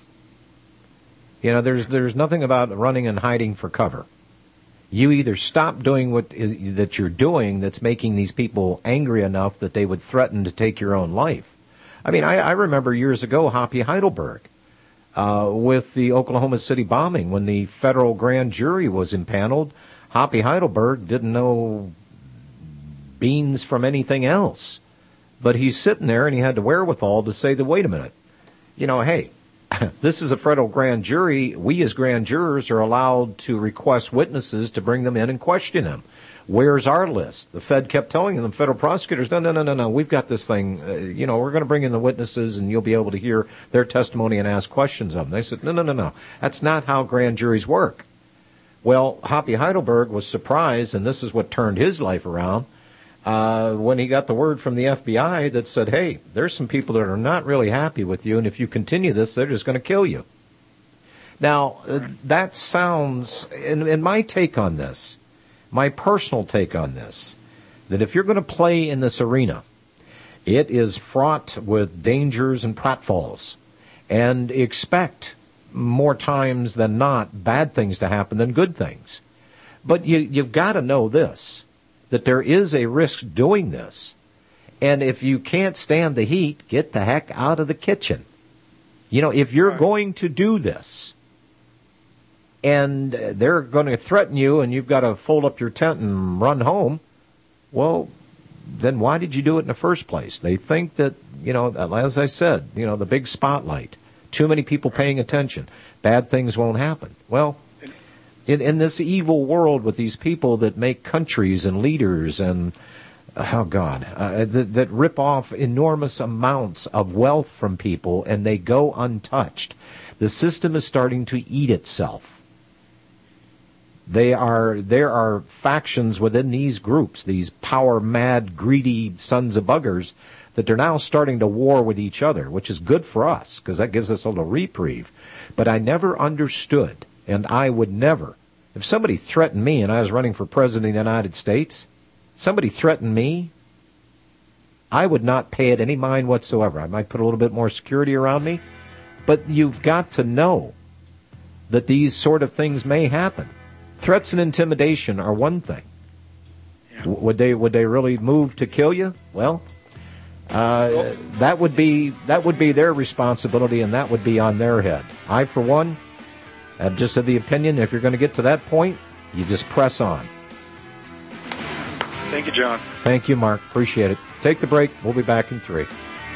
You know, there's there's nothing about running and hiding for cover. You either stop doing what is, that you're doing that's making these people angry enough that they would threaten to take your own life. I mean, I, I remember years ago Hoppy Heidelberg uh, with the Oklahoma City bombing when the federal grand jury was impaneled. Hoppy Heidelberg didn't know beans from anything else. But he's sitting there and he had the wherewithal to say that, wait a minute, you know, hey, this is a federal grand jury. We as grand jurors are allowed to request witnesses to bring them in and question them. Where's our list? The Fed kept telling them, federal prosecutors, no, no, no, no, no, we've got this thing. Uh, you know, we're going to bring in the witnesses and you'll be able to hear their testimony and ask questions of them. They said, no, no, no, no. That's not how grand juries work. Well, Hoppy Heidelberg was surprised, and this is what turned his life around, uh, when he got the word from the F B I that said, hey, there's some people that are not really happy with you, and if you continue this, they're just going to kill you. Now, uh, that sounds, in, in my take on this, my personal take on this, that if you're going to play in this arena, it is fraught with dangers and pratfalls, and expect more times than not bad things to happen than good things. But you, you've got to know this, that there is a risk doing this. And if you can't stand the heat, get the heck out of the kitchen. You know, if you're going to do this and they're going to threaten you and you've got to fold up your tent and run home, well, then why did you do it in the first place? They think that, you know, as I said, you know, the big spotlight, too many people paying attention, bad things won't happen. Well, In, in this evil world with these people that make countries and leaders and, oh God, uh, that, that rip off enormous amounts of wealth from people and they go untouched. The system is starting to eat itself. They are, there are factions within these groups, these power-mad, greedy sons of buggers, that they're now starting to war with each other, which is good for us, because that gives us a little reprieve. But I never understood, and I would never, if somebody threatened me and I was running for president of the United States, somebody threatened me, I would not pay it any mind whatsoever. I might put a little bit more security around me, but you've got to know that these sort of things may happen. Threats and intimidation are one thing. Yeah. W- would they would they really move to kill you? Well, uh, that would be that would be their responsibility, and that would be on their head. I, for one, am just of the opinion, if you're going to get to that point, you just press on. Thank you, John. Thank you, Mark. Appreciate it. Take the break. We'll be back in three.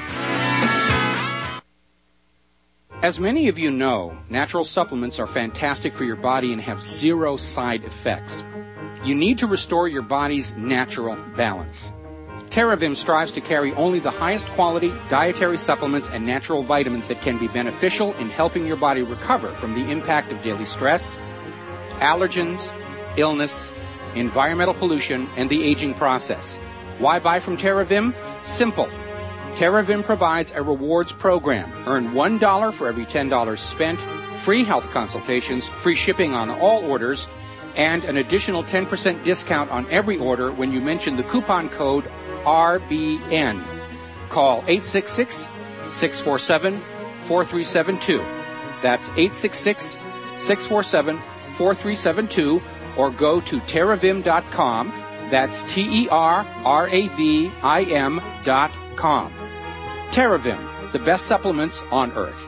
As many of you know, natural supplements are fantastic for your body and have zero side effects. You need to restore your body's natural balance. TerraVim strives to carry only the highest quality dietary supplements and natural vitamins that can be beneficial in helping your body recover from the impact of daily stress, allergens, illness, environmental pollution, and the aging process. Why buy from TerraVim? Simple. TerraVim provides a rewards program. Earn one dollar for every ten dollars spent, free health consultations, free shipping on all orders, and an additional ten percent discount on every order when you mention the coupon code R B N. Call eight six six, six four seven, four three seven two. That's eight six six, six four seven, four three seven two, or go to terravim dot com. That's T E R R A V I M dot com. TerraVim, the best supplements on earth.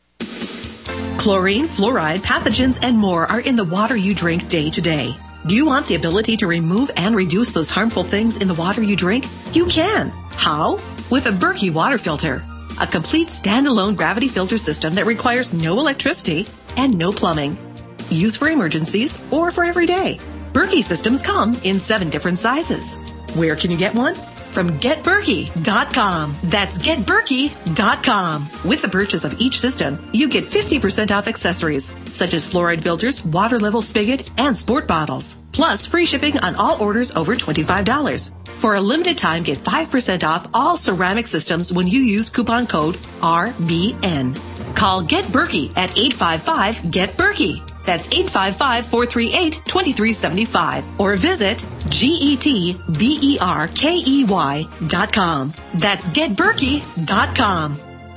Chlorine, fluoride, pathogens, and more are in the water you drink day to day. Do you want the ability to remove and reduce those harmful things in the water you drink? You can. How? With a Berkey water filter. A complete standalone gravity filter system that requires no electricity and no plumbing. Used for emergencies or for every day. Berkey systems come in seven different sizes. Where can you get one? From get berkey dot com. That's get berkey dot com. With the purchase of each system, you get fifty percent off accessories, such as fluoride filters, water level spigot, and sport bottles. Plus, free shipping on all orders over twenty-five dollars. For a limited time, get five percent off all ceramic systems when you use coupon code R B N. Call Get Berkey at eight five five, get berkey. That's eight five five, four three eight, two three seven five. Or visit G E T B E R K E Y dot com. That's get berkey dot com.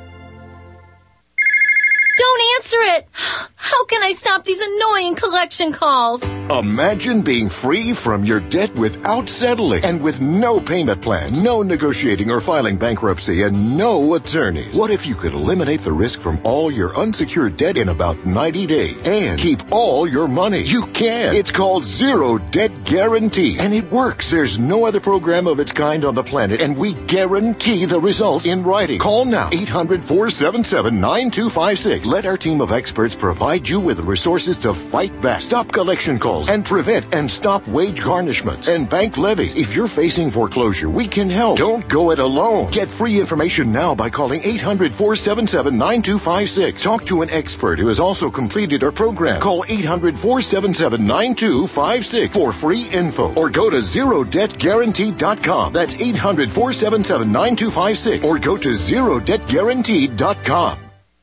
Don't answer it! How can I stop these annoying collection calls? Imagine being free from your debt without settling and with no payment plan, no negotiating or filing bankruptcy, and no attorneys. What if you could eliminate the risk from all your unsecured debt in about ninety days and keep all your money? You can. It's called Zero Debt Guarantee, and it works. There's no other program of its kind on the planet, and we guarantee the results in writing. Call now, eight hundred, four seven seven, nine two five six. Let our team of experts provide you with the resources to fight back, stop collection calls, and prevent and stop wage garnishments and bank levies. If you're facing foreclosure, we can help. Don't go it alone. Get free information now by calling eight hundred, four seven seven, nine two five six. Talk to an expert who has also completed our program. Call eight hundred, four seven seven, nine two five six for free info, or go to zero debt guarantee dot com. That's eight hundred, four seven seven, nine two five six, or go to zero debt guarantee dot com.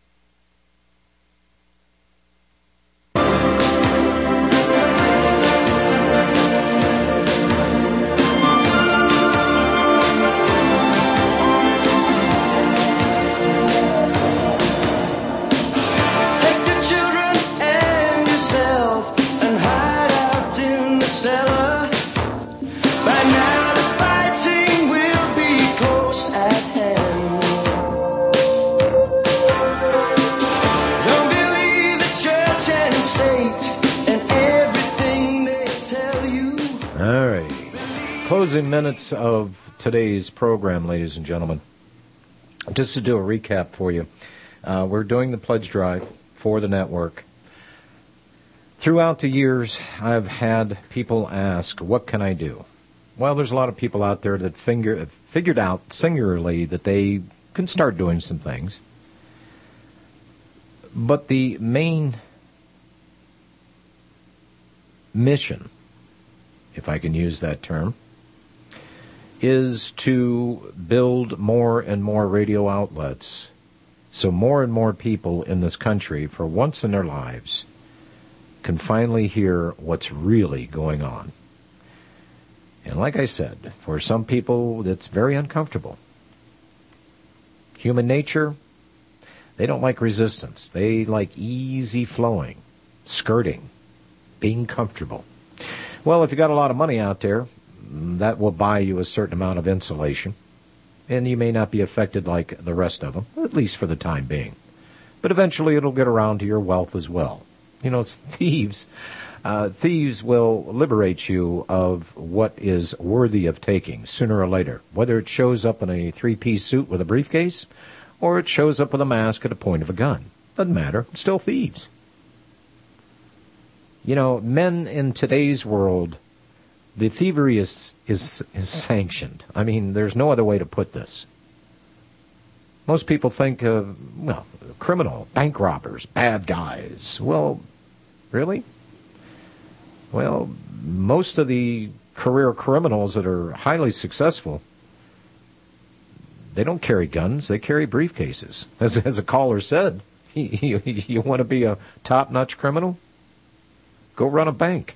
Closing minutes of today's program, ladies and gentlemen. Just to do a recap for you, uh, we're doing the pledge drive for the network. Throughout the years, I've had people ask, what can I do? Well, there's a lot of people out there that finger, figured out singularly that they can start doing some things. But the main mission, if I can use that term, is to build more and more radio outlets so more and more people in this country, for once in their lives, can finally hear what's really going on. And like I said, for some people, it's very uncomfortable. Human nature, they don't like resistance. They like easy flowing, skirting, being comfortable. Well, if you got a lot of money out there, that will buy you a certain amount of insulation, and you may not be affected like the rest of them, at least for the time being. But eventually it'll get around to your wealth as well. You know, it's thieves. Uh, thieves will liberate you of what is worthy of taking sooner or later, whether it shows up in a three-piece suit with a briefcase or it shows up with a mask at a point of a gun. Doesn't matter. It's still thieves. You know, men in today's world, the thievery is, is, is sanctioned. I mean, there's no other way to put this. Most people think of, well, criminal, bank robbers, bad guys. Well, really? Well, most of the career criminals that are highly successful, they don't carry guns, they carry briefcases. As, as a caller said, you, you, you want to be a top-notch criminal? Go run a bank.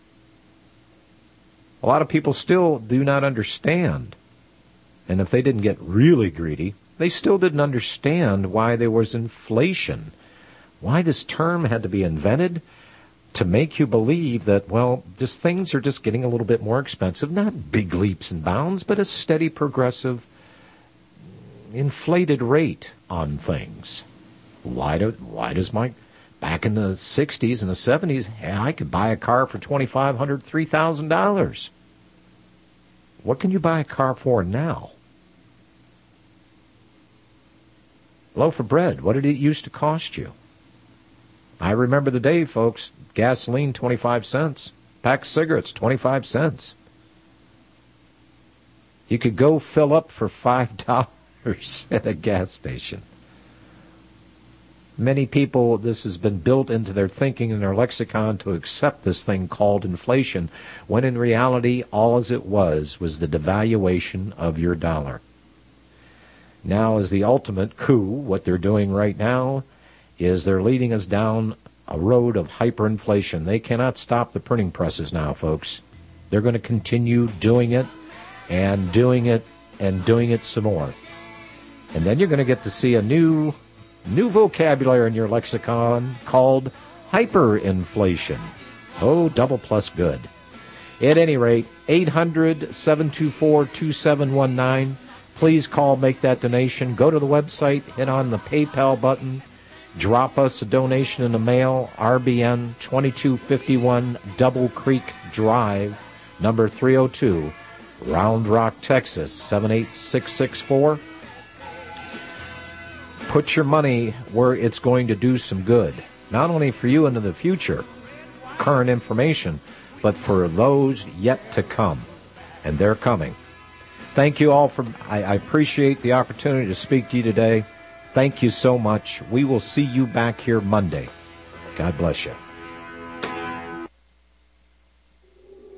A lot of people still do not understand. And if they didn't get really greedy, they still didn't understand why there was inflation. Why this term had to be invented to make you believe that, well, just things are just getting a little bit more expensive. Not big leaps and bounds, but a steady, progressive, inflated rate on things. Why do, why does my... Back in the sixties and the seventies, hey, I could buy a car for twenty-five hundred dollars, three thousand dollars. What can you buy a car for now? Loaf of bread, what did it used to cost you? I remember the day, folks, gasoline, twenty-five cents. Pack of cigarettes, twenty-five cents. You could go fill up for five dollars at a gas station. Many people, this has been built into their thinking and their lexicon to accept this thing called inflation, when in reality, all as it was was the devaluation of your dollar. Now, as the ultimate coup, what they're doing right now is they're leading us down a road of hyperinflation. They cannot stop the printing presses now, folks. They're going to continue doing it and doing it and doing it some more. And then you're going to get to see a new... New vocabulary in your lexicon called hyperinflation. Oh, double plus good. At any rate, eight hundred, seven two four, two seven one nine. Please call, make that donation. Go to the website, hit on the PayPal button. Drop us a donation in the mail. R B N twenty-two fifty-one Double Creek Drive, number three oh two, Round Rock, Texas, seven eight six six four. Put your money where it's going to do some good, not only for you into the future, current information, but for those yet to come. And they're coming. Thank you all for, I, I appreciate the opportunity to speak to you today. Thank you so much. We will see you back here Monday. God bless you.